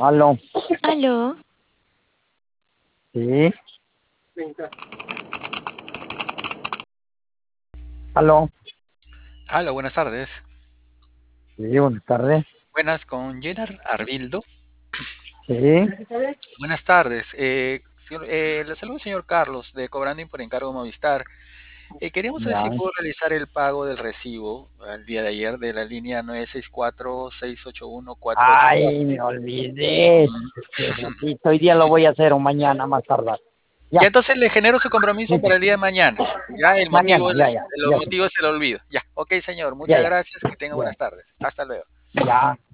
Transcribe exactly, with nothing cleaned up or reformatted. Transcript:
Aló, Aló, sí, aló, Hola, buenas tardes. sí, buenas tardes, Buenas con Gerard Arbildo. sí, Buenas tardes. Eh, señor- eh, le saludo, señor Carlos, de Cobrando por Encargo Movistar. Eh, queríamos saber si ya. puedo realizar el pago del recibo al día de ayer de la línea nueve seis cuatro, seis ocho uno, cuatro ocho cuatro. Ay, me olvidé, Mm, este ratito, hoy día lo voy a hacer o mañana más tardar. Ya Ya, entonces le genero su compromiso para el día de mañana. Ya el mañana, motivo, el, ya, ya, el ya, motivo es el olvido. Ya, ok, señor. ya, Muchas ya, gracias. Que tenga ya, buenas tardes. Hasta luego. ya.